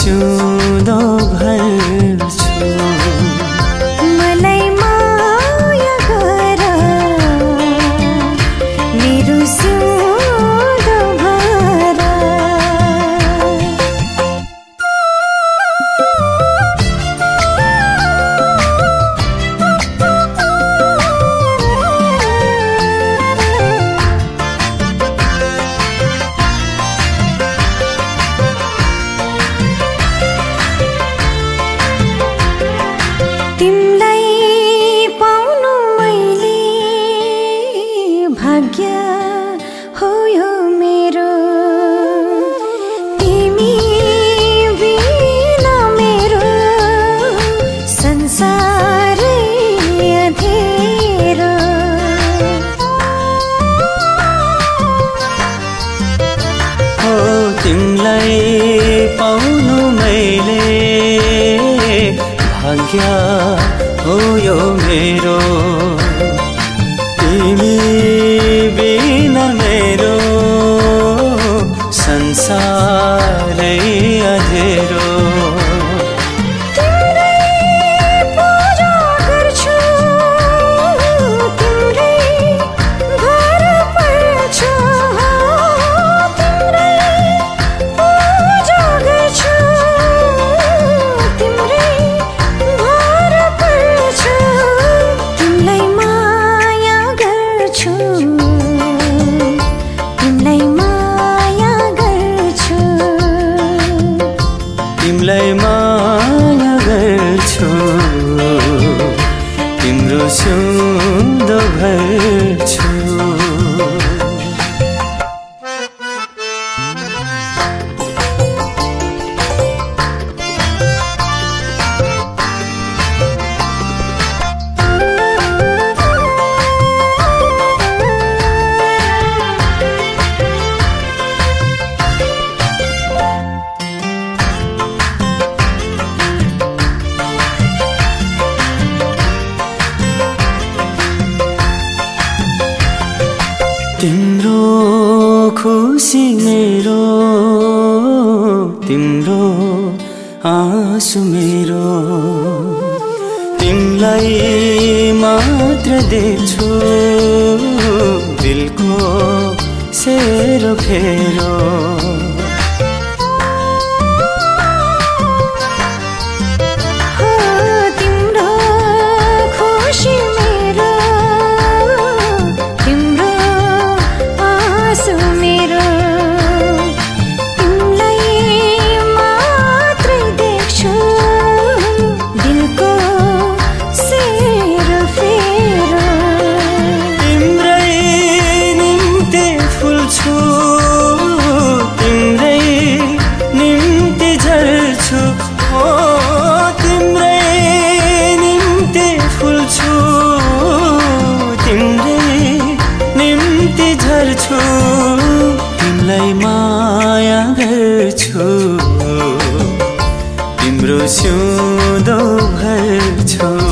सिउँदो भर्छु मलाई माया गर मेरो सिउँदो भर तिमलाई पाउनु मैले भाग्य हो यो मेरो तिमी बिना मेरो संसारै अँधेरो हो तिमलाई पाउनु मैले भाग्य हो यो मेरो तिमी बिना मेरो संसारै अँधेरो तिमलाई माया गर्छु तिम्रो सिउँदो भर्छु तिम्रो खुसी मेरो तिम्रो आँसु मेरो तिमलाई मात्र देख्छु दिलको सेरो फेरो तिमलाई माया गर्छु तिम्रो सिउँदो भर्छु